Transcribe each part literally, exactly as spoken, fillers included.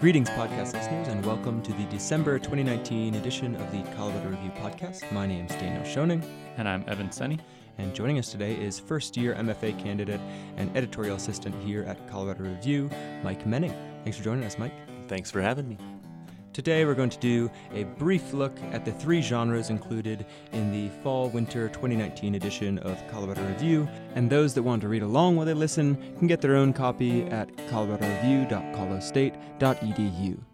Greetings, podcast listeners, and welcome to the December twenty nineteen edition of the Colorado Review podcast. My name is Daniel Schoening. And I'm Evan Senny. And joining us today is first-year M F A candidate and editorial assistant here at Colorado Review, Mike Menning. Thanks for joining us, Mike. Thanks for having me. Today we're going to do a brief look at the three genres included in the Fall-Winter twenty nineteen edition of Colorado Review, and those that want to read along while they listen can get their own copy at colorado review dot colo state dot e d u.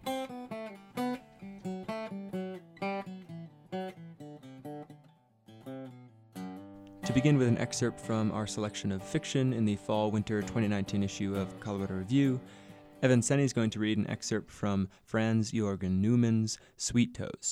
To begin with an excerpt from our selection of fiction in the Fall-Winter twenty nineteen issue of Colorado Review, Evan Senny is going to read an excerpt from Franz Jürgen Neumann's Sweet Toes.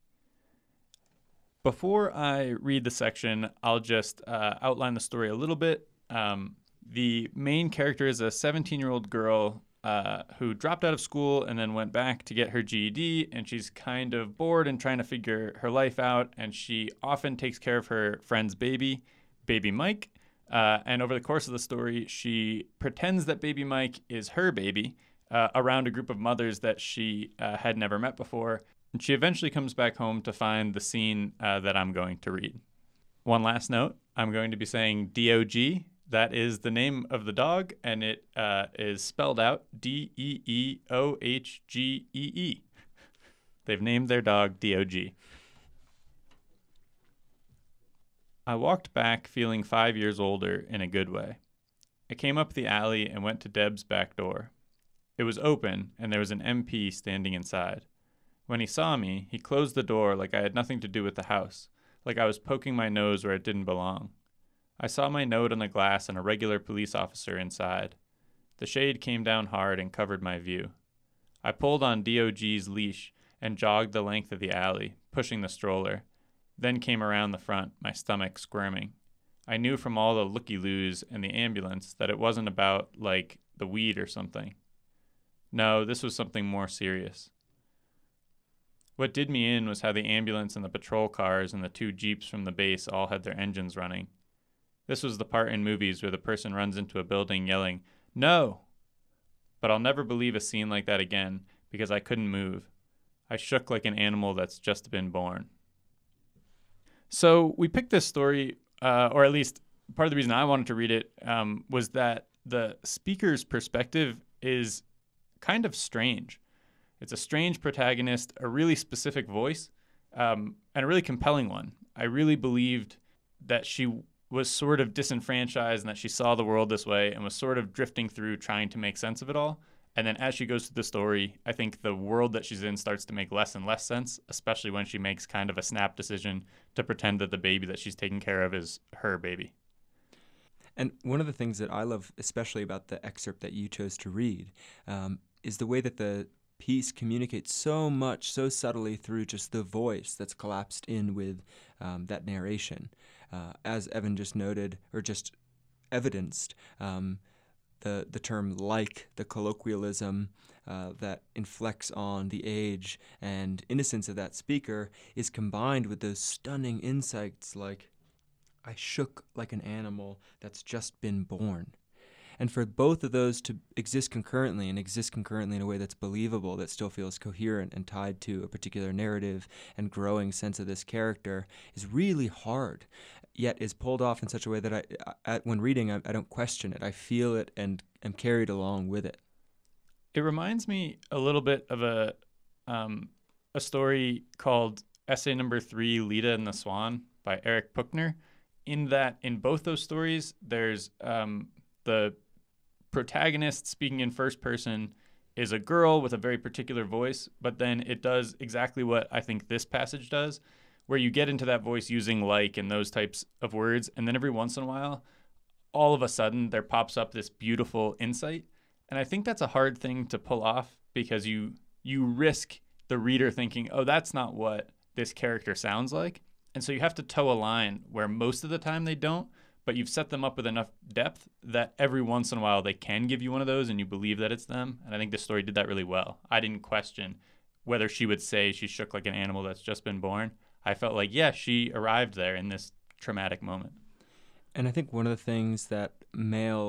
Before I read the section, I'll just uh, outline the story a little bit. Um, the main character is a seventeen-year-old girl uh, who dropped out of school and then went back to get her G E D, and she's kind of bored and trying to figure her life out, and she often takes care of her friend's baby, baby Mike. Uh, and over the course of the story, she pretends that baby Mike is her baby uh, around a group of mothers that she uh, had never met before. And she eventually comes back home to find the scene uh, that I'm going to read. One last note, I'm going to be saying D O G. That is the name of the dog, and it uh, is spelled out D E E O H G E E. They've named their dog D O G. I walked back feeling five years older in a good way. I came up the alley and went to Deb's back door. It was open, and there was an M P standing inside. When he saw me, he closed the door like I had nothing to do with the house, like I was poking my nose where it didn't belong. I saw my note on the glass and a regular police officer inside. The shade came down hard and covered my view. I pulled on D O G's leash and jogged the length of the alley, pushing the stroller. Then came around the front, my stomach squirming. I knew from all the looky-loos and the ambulance that it wasn't about, like, the weed or something. No, this was something more serious. What did me in was how the ambulance and the patrol cars and the two jeeps from the base all had their engines running. This was the part in movies where the person runs into a building yelling, "No!" But I'll never believe a scene like that again because I couldn't move. I shook like an animal that's just been born. So we picked this story, uh, or at least part of the reason I wanted to read it um, was that the speaker's perspective is kind of strange. It's a strange protagonist, a really specific voice, um, and a really compelling one. I really believed that she was sort of disenfranchised and that she saw the world this way and was sort of drifting through trying to make sense of it all. And then as she goes through the story, I think the world that she's in starts to make less and less sense, especially when she makes kind of a snap decision to pretend that the baby that she's taking care of is her baby. And one of the things that I love, especially about the excerpt that you chose to read, um, is the way that the piece communicates so much, so subtly through just the voice that's collapsed in with um, that narration. Uh, as Evan just noted, or just evidenced, um, The, the term like, the colloquialism uh, that inflects on the age and innocence of that speaker is combined with those stunning insights like, I shook like an animal that's just been born. And for both of those to exist concurrently and exist concurrently in a way that's believable, that still feels coherent and tied to a particular narrative and growing sense of this character is really hard, yet is pulled off in such a way that I, I when reading, I, I don't question it. I feel it and am carried along with it. It reminds me a little bit of a um, a story called Essay Number Three, Leda and the Swan by Eric Puchner, in that in both those stories, there's um, the protagonist speaking in first person is a girl with a very particular voice, but then it does exactly what I think this passage does, where you get into that voice using like and those types of words, and then every once in a while, all of a sudden, there pops up this beautiful insight. And I think that's a hard thing to pull off because you you risk the reader thinking, oh, that's not what this character sounds like. And so you have to toe a line where most of the time they don't, but you've set them up with enough depth that every once in a while they can give you one of those and you believe that it's them. And I think this story did that really well. I didn't question whether she would say she shook like an animal that's just been born. I felt like, yeah, she arrived there in this traumatic moment. And I think one of the things that male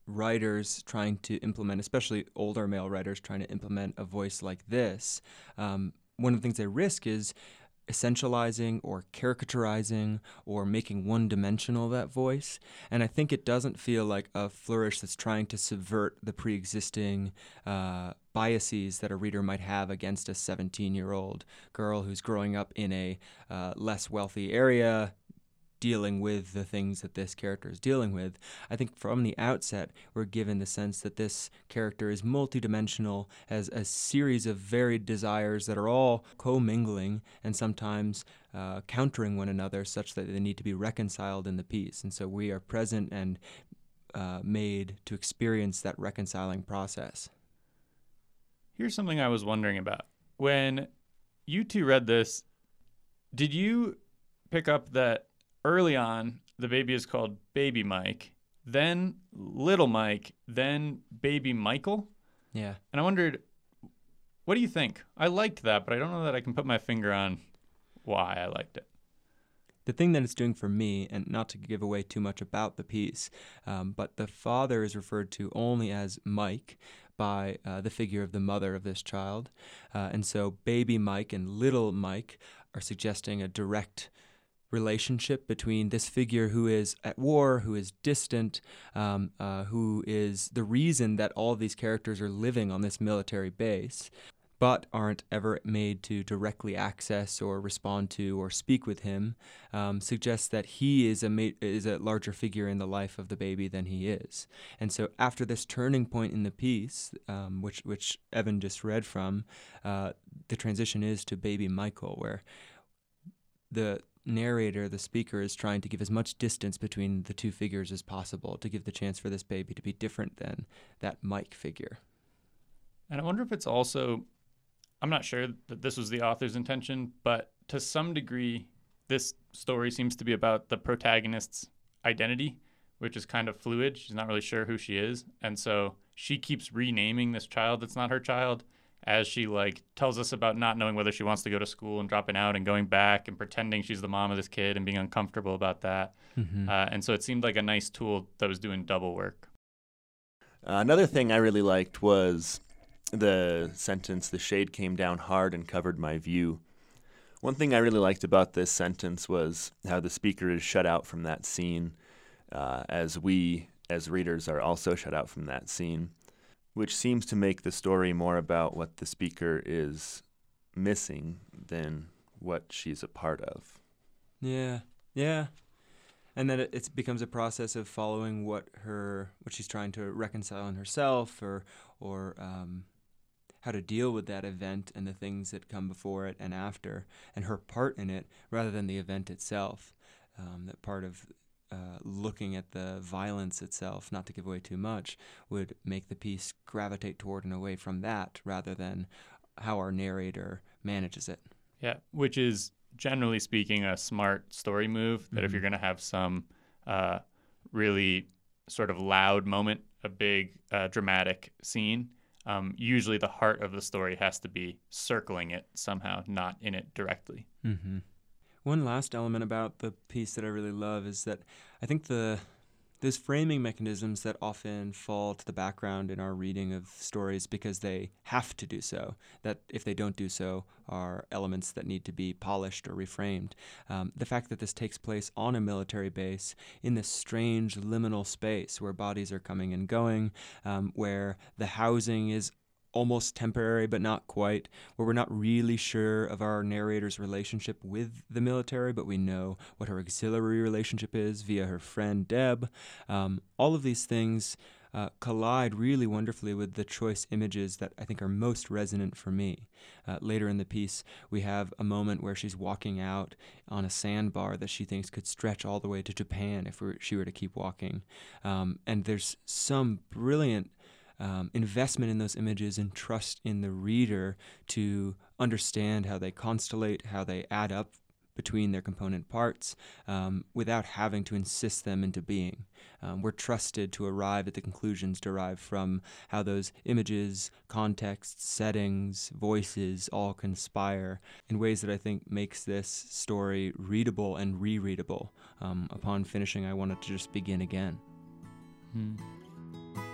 writers trying to implement, especially older male writers trying to implement a voice like this, um, one of the things they risk is essentializing or caricaturizing or making one-dimensional that voice. And I think it doesn't feel like a flourish that's trying to subvert the pre-existing uh, biases that a reader might have against a seventeen-year-old girl who's growing up in a uh, less wealthy area, dealing with the things that this character is dealing with. I think from the outset, we're given the sense that this character is multidimensional, has a series of varied desires that are all commingling and sometimes uh, countering one another such that they need to be reconciled in the piece. And so we are present and uh, made to experience that reconciling process. Here's something I was wondering about. When you two read this, did you pick up that early on, the baby is called Baby Mike, then Little Mike, then Baby Michael? Yeah. And I wondered, what do you think? I liked that, but I don't know that I can put my finger on why I liked it. The thing that it's doing for me, and not to give away too much about the piece, um, but the father is referred to only as Mike by uh, the figure of the mother of this child. Uh, and so Baby Mike and Little Mike are suggesting a direct relationship between this figure who is at war, who is distant, um, uh, who is the reason that all of these characters are living on this military base, but aren't ever made to directly access or respond to or speak with him, um, suggests that he is a ma- is a larger figure in the life of the baby than he is. And so after this turning point in the piece, um, which which Evan just read from, uh, the transition is to Baby Michael, where the narrator, the speaker, is trying to give as much distance between the two figures as possible to give the chance for this baby to be different than that Mike figure. And I wonder if it's also, I'm not sure that this was the author's intention, but to some degree, this story seems to be about the protagonist's identity, which is kind of fluid. She's not really sure who she is. And so she keeps renaming this child that's not her child, as she like tells us about not knowing whether she wants to go to school and dropping out and going back and pretending she's the mom of this kid and being uncomfortable about that. Mm-hmm. Uh, and so it seemed like a nice tool that was doing double work. Uh, another thing I really liked was the sentence, "The shade came down hard and covered my view." One thing I really liked about this sentence was how the speaker is shut out from that scene, uh, as we, as readers, are also shut out from that scene, which seems to make the story more about what the speaker is missing than what she's a part of. Yeah, yeah. And then it, it becomes a process of following what her, what she's trying to reconcile in herself, or, or um, how to deal with that event and the things that come before it and after, and her part in it, rather than the event itself. Um, that part of Uh, looking at the violence itself, not to give away too much, would make the piece gravitate toward and away from that rather than how our narrator manages it. Yeah, which is, generally speaking, a smart story move, that mm-hmm. if you're going to have some uh, really sort of loud moment, a big uh, dramatic scene, um, usually the heart of the story has to be circling it somehow, not in it directly. Mm-hmm. One last element about the piece that I really love is that I think the there's framing mechanisms that often fall to the background in our reading of stories because they have to do so, that if they don't do so are elements that need to be polished or reframed. Um, the fact that this takes place on a military base in this strange liminal space where bodies are coming and going, um, where the housing is almost temporary, but not quite, where we're not really sure of our narrator's relationship with the military, but we know what her auxiliary relationship is via her friend Deb. Um, all of these things uh, collide really wonderfully with the choice images that I think are most resonant for me. Uh, later in the piece, we have a moment where she's walking out on a sandbar that she thinks could stretch all the way to Japan if we were, she were to keep walking. Um, and there's some brilliant Um, investment in those images and trust in the reader to understand how they constellate, how they add up between their component parts, um, without having to insist them into being. Um, we're trusted to arrive at the conclusions derived from how those images, contexts, settings, voices all conspire in ways that I think makes this story readable and rereadable. Um, upon finishing, I wanted to just begin again. Hmm.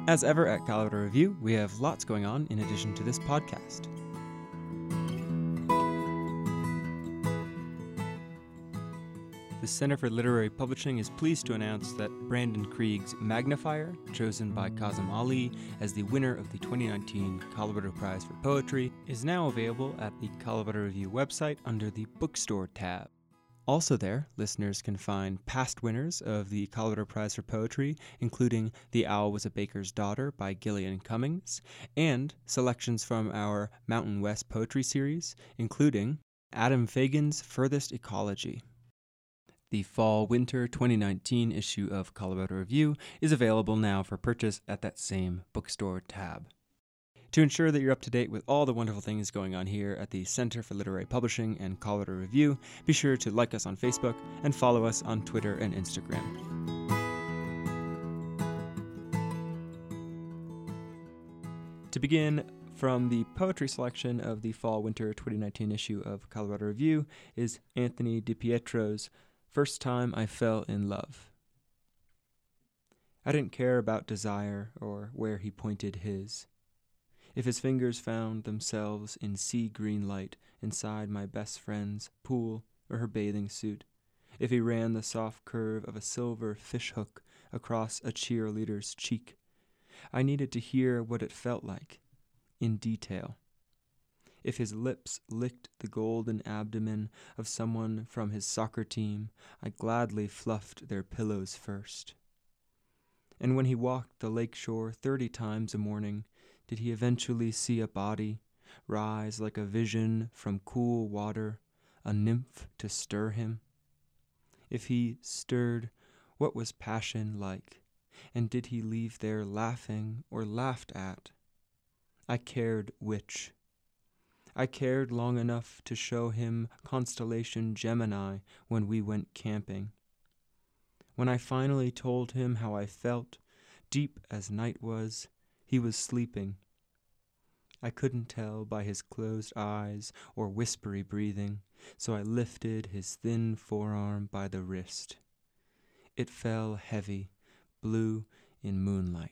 As ever at Colorado Review, we have lots going on in addition to this podcast. The Center for Literary Publishing is pleased to announce that Brandon Krieg's Magnifier, chosen by Kazem Ali as the winner of the twenty nineteen Colorado Prize for Poetry, is now available at the Colorado Review website under the Bookstore tab. Also there, listeners can find past winners of the Colorado Prize for Poetry, including The Owl Was a Baker's Daughter by Gillian Cummings, and selections from our Mountain West Poetry series, including Adam Fagan's Furthest Ecology. The Fall-Winter twenty nineteen issue of Colorado Review is available now for purchase at that same bookstore tab. To ensure that you're up to date with all the wonderful things going on here at the Center for Literary Publishing and Colorado Review, be sure to like us on Facebook and follow us on Twitter and Instagram. To begin, from the poetry selection of the Fall-Winter twenty nineteen issue of Colorado Review is Anthony DiPietro's First Time I Fell in Love. I didn't care about desire or where he pointed his. If his fingers found themselves in sea green light inside my best friend's pool or her bathing suit, if he ran the soft curve of a silver fishhook across a cheerleader's cheek, I needed to hear what it felt like, in detail. If his lips licked the golden abdomen of someone from his soccer team, I gladly fluffed their pillows first. And when he walked the lakeshore thirty times a morning, did he eventually see a body rise like a vision from cool water, a nymph to stir him? If he stirred, what was passion like? And did he leave there laughing or laughed at? I cared which. I cared long enough to show him constellation Gemini when we went camping. When I finally told him how I felt, deep as night was, he was sleeping. I couldn't tell by his closed eyes or whispery breathing, so I lifted his thin forearm by the wrist. It fell heavy, blue in moonlight.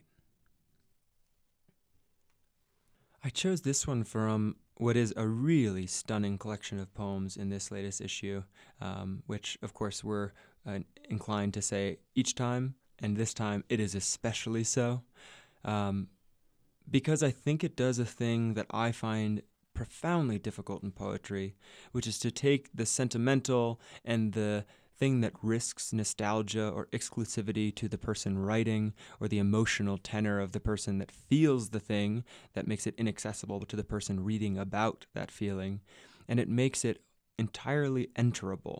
I chose this one from what is a really stunning collection of poems in this latest issue, um, which, of course, we're uh, inclined to say each time, and this time it is especially so, um, because I think it does a thing that I find profoundly difficult in poetry, which is to take the sentimental and the thing that risks nostalgia or exclusivity to the person writing, or the emotional tenor of the person that feels the thing that makes it inaccessible to the person reading about that feeling, and it makes it entirely enterable.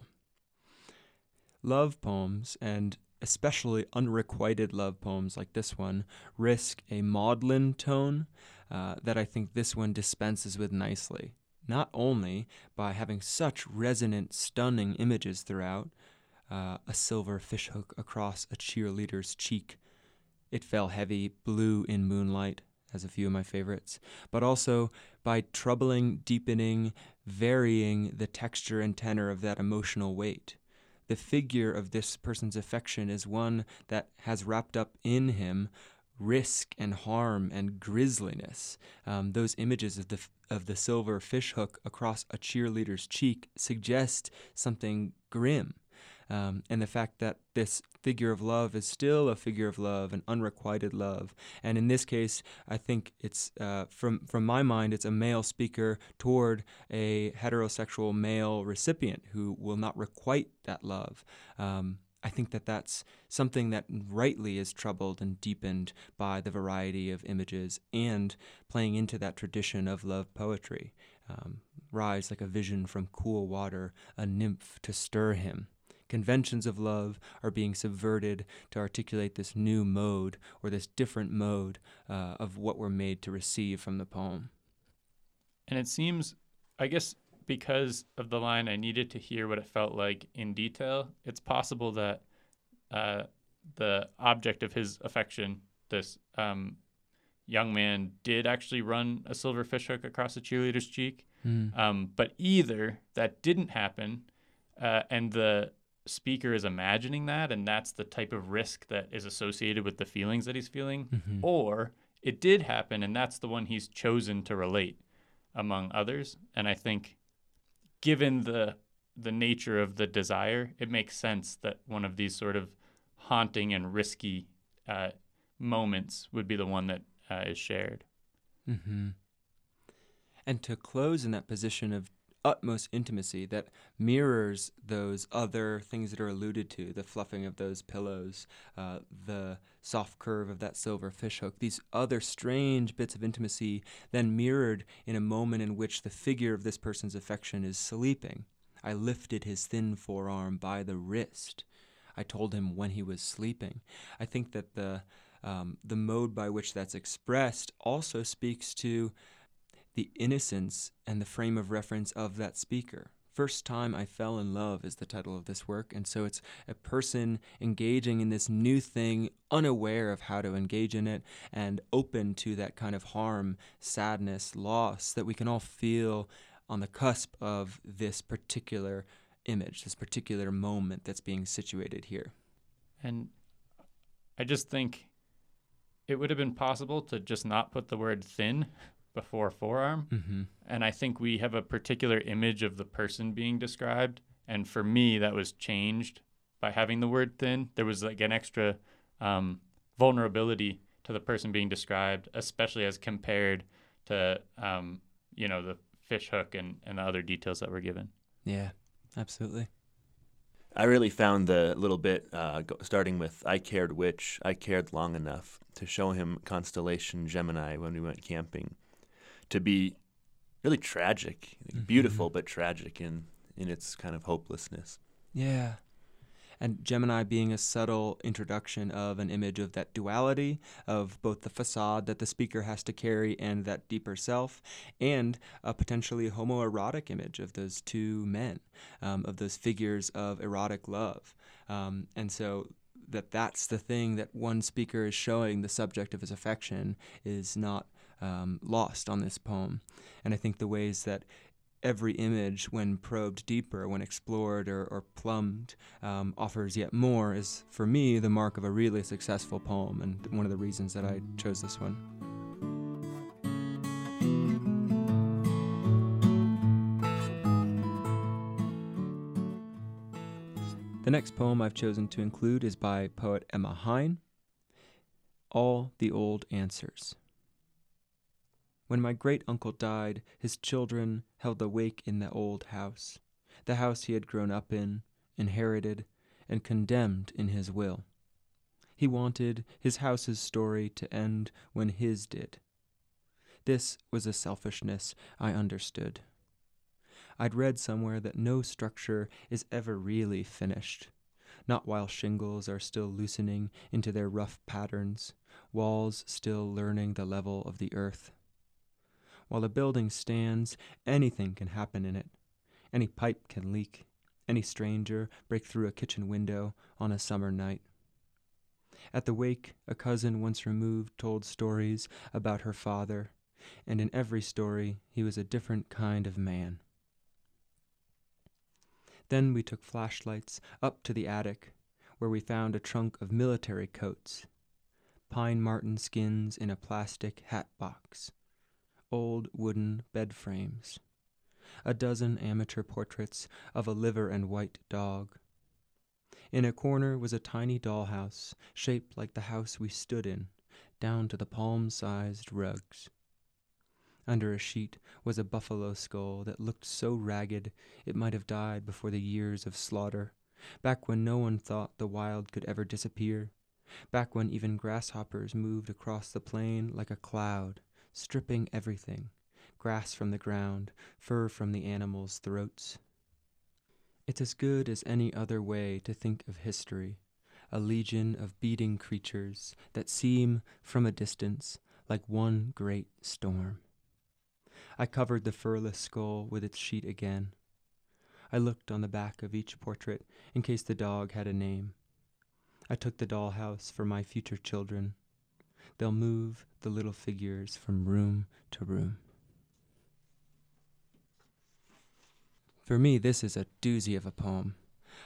Love poems, and especially unrequited love poems like this one, risk a maudlin tone uh, that I think this one dispenses with nicely, not only by having such resonant, stunning images throughout, uh, a silver fishhook across a cheerleader's cheek, it fell heavy, blue in moonlight, as a few of my favorites, but also by troubling, deepening, varying the texture and tenor of that emotional weight. The figure of this person's affection is one that has wrapped up in him risk and harm and grisliness. Um, those images of the of the silver fishhook across a cheerleader's cheek suggest something grim. Um, and the fact that this figure of love is still a figure of love, an unrequited love. And in this case, I think it's, uh, from, from my mind, it's a male speaker toward a heterosexual male recipient who will not requite that love. Um, I think that that's something that rightly is troubled and deepened by the variety of images and playing into that tradition of love poetry. Um, rise like a vision from cool water, a nymph to stir him. Conventions of love are being subverted to articulate this new mode or this different mode uh, of what we're made to receive from the poem. And it seems, I guess, because of the line, I needed to hear what it felt like in detail, it's possible that uh, the object of his affection, this um, young man, did actually run a silver fishhook across a cheerleader's cheek. Mm. Um, but either that didn't happen, uh, and the speaker is imagining that, and that's the type of risk that is associated with the feelings that he's feeling, Mm-hmm. or it did happen and that's the one he's chosen to relate among others. And I think given the the nature of the desire, it makes sense that one of these sort of haunting and risky uh, moments would be the one that uh, is shared. Mm-hmm. And to close in that position of utmost intimacy that mirrors those other things that are alluded to, the fluffing of those pillows, uh, the soft curve of that silver fishhook, these other strange bits of intimacy then mirrored in a moment in which the figure of this person's affection is sleeping. I lifted his thin forearm by the wrist. I told him when he was sleeping. I think that the um, the mode by which that's expressed also speaks to the innocence and the frame of reference of that speaker. First Time I Fell in Love is the title of this work, and so it's a person engaging in this new thing, unaware of how to engage in it, and open to that kind of harm, sadness, loss that we can all feel on the cusp of this particular image, this particular moment that's being situated here. And I just think it would have been possible to just not put the word thin before forearm. Mm-hmm. And I think we have a particular image of the person being described. And for me, that was changed by having the word thin. There was like an extra um, vulnerability to the person being described, especially as compared to, um, you know, the fish hook and, and the other details that were given. Yeah, absolutely. I really found the little bit uh, go, starting with I cared which, I cared long enough to show him constellation Gemini when we went camping to be really tragic, Mm-hmm. beautiful but tragic in, in its kind of hopelessness. Yeah. And Gemini being a subtle introduction of an image of that duality, of both the facade that the speaker has to carry and that deeper self, and a potentially homoerotic image of those two men, um, of those figures of erotic love. Um, and so that that's the thing that one speaker is showing the subject of his affection is not um, lost on this poem. And I think the ways that every image, when probed deeper, when explored or, or plumbed, um, offers yet more is, for me, the mark of a really successful poem, and one of the reasons that I chose this one. The next poem I've chosen to include is by poet Emma Hine, All the Old Answers. When my great-uncle died, his children held a wake in the old house, the house he had grown up in, inherited, and condemned in his will. He wanted his house's story to end when his did. This was a selfishness I understood. I'd read somewhere that no structure is ever really finished, not while shingles are still loosening into their rough patterns, walls still learning the level of the earth. While a building stands, anything can happen in it. Any pipe can leak. Any stranger break through a kitchen window on a summer night. At the wake, a cousin once removed told stories about her father, and in every story he was a different kind of man. Then we took flashlights up to the attic, where we found a trunk of military coats, pine marten skins in a plastic hat box, old wooden bed frames, a dozen amateur portraits of a liver and white dog. In a corner was a tiny dollhouse, shaped like the house we stood in, down to the palm-sized rugs. Under a sheet was a buffalo skull that looked so ragged it might have died before the years of slaughter, back when no one thought the wild could ever disappear, back when even grasshoppers moved across the plain like a cloud, stripping everything, grass from the ground, fur from the animals' throats. It's as good as any other way to think of history, a legion of beating creatures that seem, from a distance, like one great storm. I covered the furless skull with its sheet again. I looked on the back of each portrait in case the dog had a name. I took the dollhouse for my future children. They'll move the little figures from room to room. For me, this is a doozy of a poem.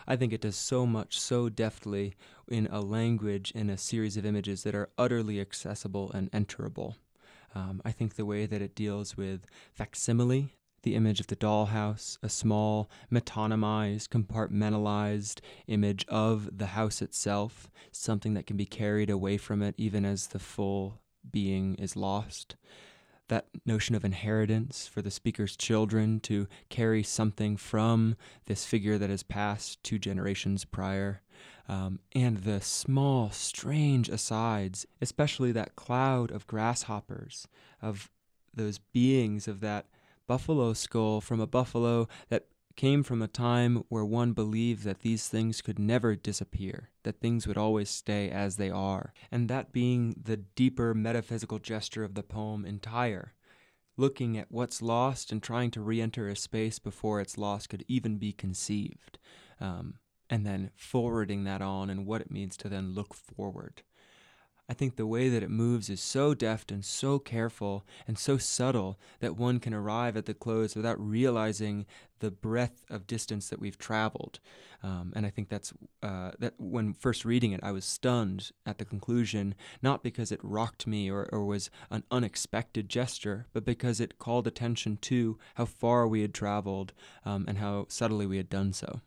I think it does so much so deftly in a language and a series of images that are utterly accessible and enterable. Um, I think the way that it deals with facsimile, the image of the dollhouse, a small, metonymized, compartmentalized image of the house itself, something that can be carried away from it even as the full being is lost. That notion of inheritance for the speaker's children to carry something from this figure that has passed two generations prior. Um, and the small, strange asides, especially that cloud of grasshoppers, of those beings of that buffalo skull from a buffalo that came from a time where one believed that these things could never disappear, that things would always stay as they are. And that being the deeper metaphysical gesture of the poem entire, looking at what's lost and trying to re-enter a space before its loss could even be conceived. Um, and then forwarding that on and what it means to then look forward. I think the way that it moves is so deft and so careful and so subtle that one can arrive at the close without realizing the breadth of distance that we've traveled. Um, and I think that's uh, that when first reading it, I was stunned at the conclusion, not because it rocked me or, or was an unexpected gesture, but because it called attention to how far we had traveled um, and how subtly we had done so.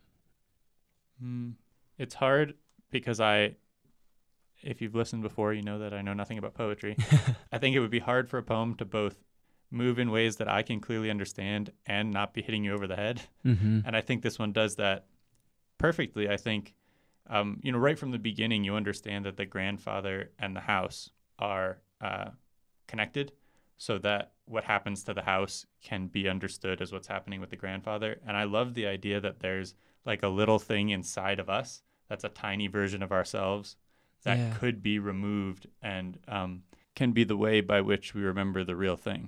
Mm. It's hard because I, if you've listened before, you know that I know nothing about poetry. I think it would be hard for a poem to both move in ways that I can clearly understand and not be hitting you over the head. Mm-hmm. And I think this one does that perfectly. I think, um, you know, right from the beginning, you understand that the grandfather and the house are uh, connected, so that what happens to the house can be understood as what's happening with the grandfather. And I love the idea that there's like a little thing inside of us that's a tiny version of ourselves that Yeah. could be removed and um, can be the way by which we remember the real thing.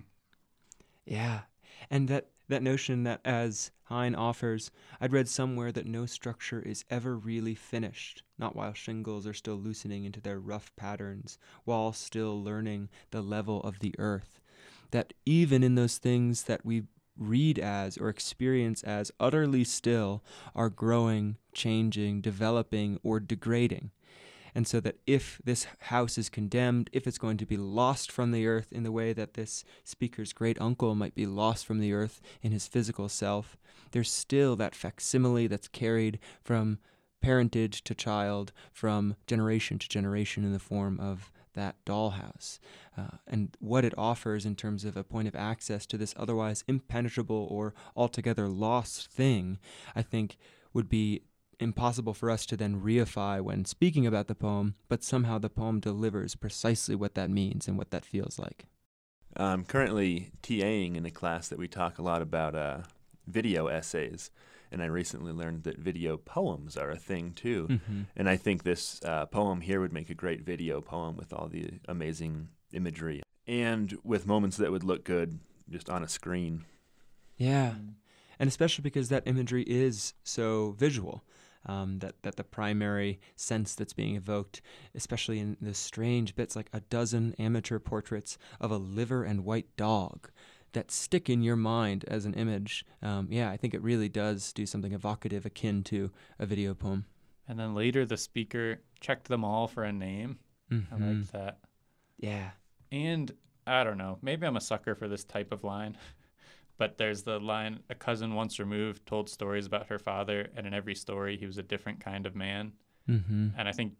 Yeah. And that, that notion that, as Heine offers, I'd read somewhere that no structure is ever really finished, not while shingles are still loosening into their rough patterns, while still learning the level of the earth. That even in those things that we read as or experience as utterly still are growing, changing, developing, or degrading. And so that if this house is condemned, if it's going to be lost from the earth in the way that this speaker's great uncle might be lost from the earth in his physical self, there's still that facsimile that's carried from parentage to child, from generation to generation in the form of that dollhouse. Uh, and what it offers in terms of a point of access to this otherwise impenetrable or altogether lost thing, I think would be impossible for us to then reify when speaking about the poem, but somehow the poem delivers precisely what that means and what that feels like. I'm currently TAing in a class that we talk a lot about uh, video essays, and I recently learned that video poems are a thing too. Mm-hmm. And I think this uh, poem here would make a great video poem with all the amazing imagery and with moments that would look good just on a screen. Yeah, and especially because that imagery is so visual. Um, that, that the primary sense that's being evoked, especially in the strange bits like a dozen amateur portraits of a liver and white dog that stick in your mind as an image. Um, yeah, I think it really does do something evocative akin to a video poem. And then later the speaker checked them all for a name. Mm-hmm. I liked that. Yeah. And I don't know, maybe I'm a sucker for this type of line. But there's the line, a cousin once removed told stories about her father, and in every story he was a different kind of man. Mm-hmm. And I think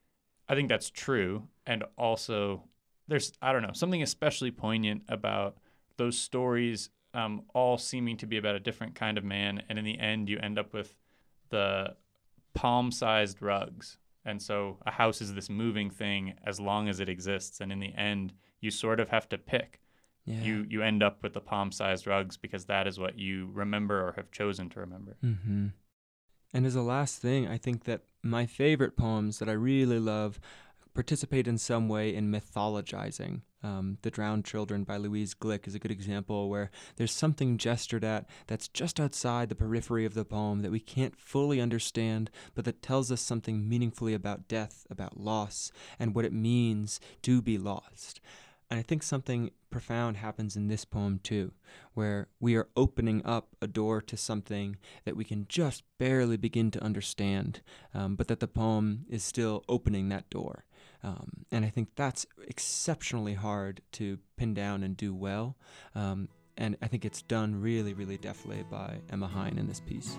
I think that's true. And also there's, I don't know, something especially poignant about those stories um, all seeming to be about a different kind of man. And in the end, you end up with the palm-sized rugs. And so a house is this moving thing as long as it exists. And in the end, you sort of have to pick. Yeah. You you end up with the palm-sized rugs because that is what you remember or have chosen to remember. Mm-hmm. And as a last thing, I think that my favorite poems that I really love participate in some way in mythologizing. Um, The Drowned Children by Louise Glück is a good example where there's something gestured at that's just outside the periphery of the poem that we can't fully understand, but that tells us something meaningfully about death, about loss, and what it means to be lost. And I think something profound happens in this poem too, where we are opening up a door to something that we can just barely begin to understand, um, but that the poem is still opening that door. Um, and I think that's exceptionally hard to pin down and do well. Um, and I think it's done really, really deftly by Emma Hine in this piece.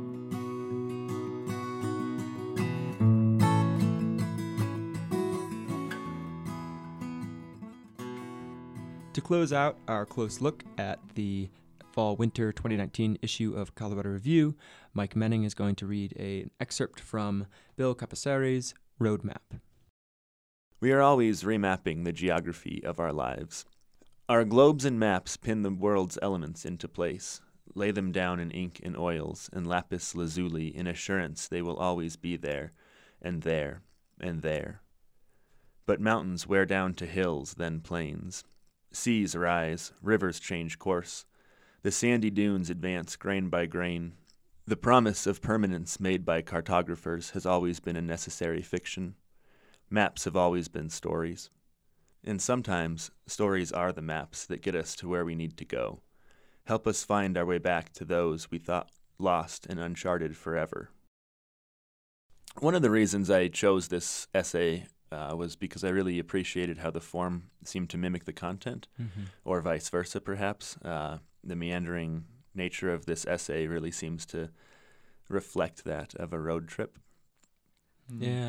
To close out our close look at the fall-winter twenty nineteen issue of Colorado Review, Mike Menning is going to read a, an excerpt from Bill Capacere's Roadmap. We are always remapping the geography of our lives. Our globes and maps pin the world's elements into place, lay them down in ink and oils and lapis lazuli in assurance they will always be there, and there, and there. But mountains wear down to hills, then plains. Seas rise, rivers change course. The sandy dunes advance grain by grain. The promise of permanence made by cartographers has always been a necessary fiction. Maps have always been stories. And sometimes stories are the maps that get us to where we need to go, help us find our way back to those we thought lost and uncharted forever. One of the reasons I chose this essay Uh, was because I really appreciated how the form seemed to mimic the content, mm-hmm. or vice versa, perhaps. Uh, the meandering nature of this essay really seems to reflect that of a road trip. Mm. Yeah.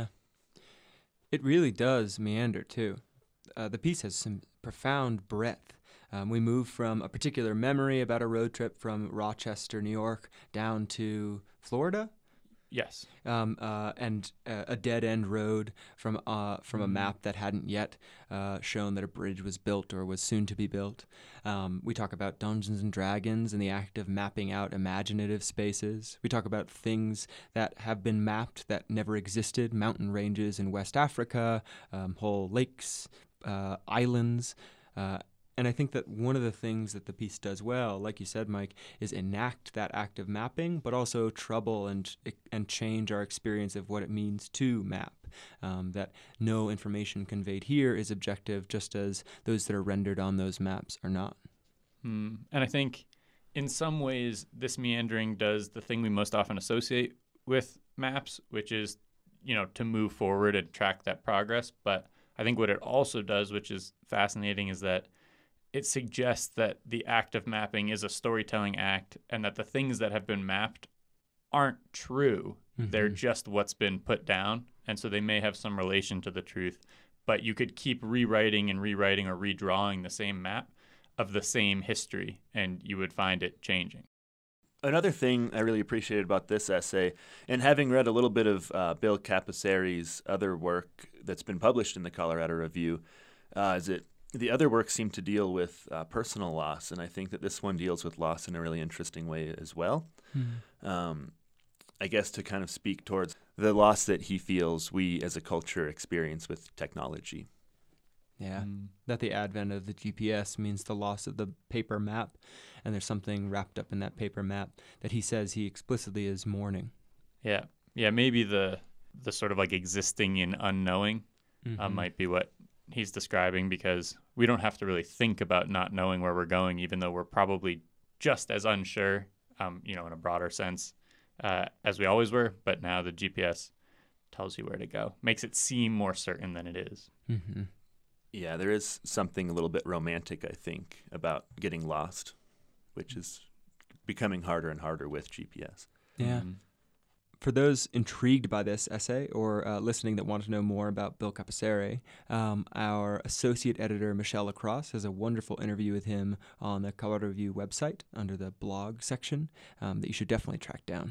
It really does meander, too. Uh, the piece has some profound breadth. Um, we move from a particular memory about a road trip from Rochester, New York, down to Florida. Yes. Um, uh, and uh, a dead-end road from uh, from a map that hadn't yet uh, shown that a bridge was built or was soon to be built. Um, we talk about Dungeons and Dragons and the act of mapping out imaginative spaces. We talk about things that have been mapped that never existed, mountain ranges in West Africa, um, whole lakes, uh, islands. Uh, And I think that one of the things that the piece does well, like you said, Mike, is enact that act of mapping, but also trouble and and change our experience of what it means to map. Um, that no information conveyed here is objective, just as those that are rendered on those maps are not. Mm. And I think in some ways this meandering does the thing we most often associate with maps, which is, you know, to move forward and track that progress. But I think what it also does, which is fascinating, is that it suggests that the act of mapping is a storytelling act and that the things that have been mapped aren't true. Mm-hmm. They're just what's been put down. And so they may have some relation to the truth, but you could keep rewriting and rewriting or redrawing the same map of the same history and you would find it changing. Another thing I really appreciated about this essay, and having read a little bit of uh, Bill Capacere's other work that's been published in the Colorado Review, uh, is it the other work seemed to deal with uh, personal loss, and I think that this one deals with loss in a really interesting way as well. Mm-hmm. Um, I guess to kind of speak towards the loss that he feels we as a culture experience with technology. Yeah, mm. that the advent of the G P S means the loss of the paper map, and there's something wrapped up in that paper map that he says he explicitly is mourning. Yeah, yeah, maybe the the sort of like existing in unknowing mm-hmm. uh, might be what he's describing, because we don't have to really think about not knowing where we're going, even though we're probably just as unsure, um, you know, in a broader sense, uh, as we always were. But now the G P S tells you where to go, makes it seem more certain than it is. Mm-hmm. Yeah, there is something a little bit romantic, I think, about getting lost, which is becoming harder and harder with G P S. Yeah. Mm-hmm. For those intrigued by this essay or uh, listening that want to know more about Bill Capacere, um, our associate editor, Michelle Lacrosse, has a wonderful interview with him on the Colorado Review website under the blog section um, that you should definitely track down.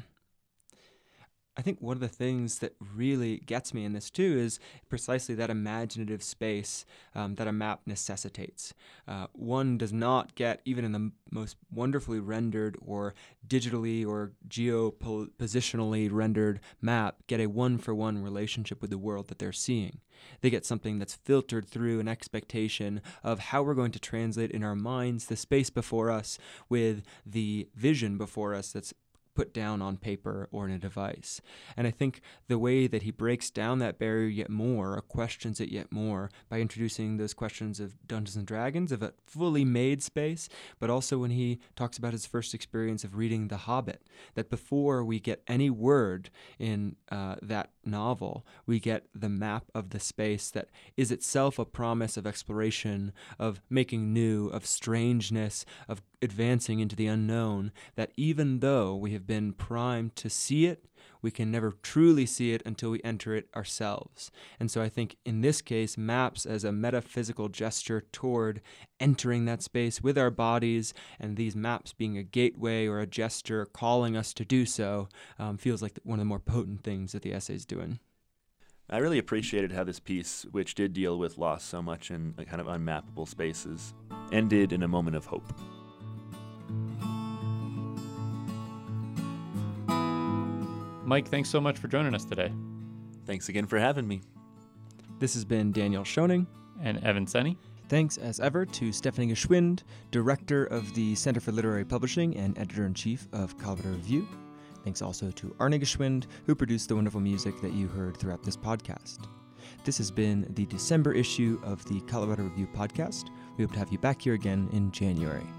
I think one of the things that really gets me in this, too, is precisely that imaginative space um, that a map necessitates. Uh, one does not get, even in the m- most wonderfully rendered or digitally or geopositionally rendered map, get a one-for-one relationship with the world that they're seeing. They get something that's filtered through an expectation of how we're going to translate in our minds the space before us with the vision before us that's put down on paper or in a device. And I think the way that he breaks down that barrier yet more, or questions it yet more, by introducing those questions of Dungeons and Dragons, of a fully made space, but also when he talks about his first experience of reading The Hobbit, that before we get any word in uh, that novel, we get the map of the space that is itself a promise of exploration, of making new, of strangeness, of advancing into the unknown, that even though we have been primed to see it, we can never truly see it until we enter it ourselves. And so I think in this case, maps as a metaphysical gesture toward entering that space with our bodies, and these maps being a gateway or a gesture calling us to do so, um, feels like one of the more potent things that the essay is doing. I really appreciated how this piece, which did deal with loss so much in a kind of unmappable spaces, ended in a moment of hope. Mike, thanks so much for joining us today. Thanks again for having me. This has been Daniel Schoening. And Evan Senny. Thanks, as ever, to Stephanie Geschwind, Director of the Center for Literary Publishing and Editor-in-Chief of Colorado Review. Thanks also to Arne Geschwind, who produced the wonderful music that you heard throughout this podcast. This has been the December issue of the Colorado Review podcast. We hope to have you back here again in January.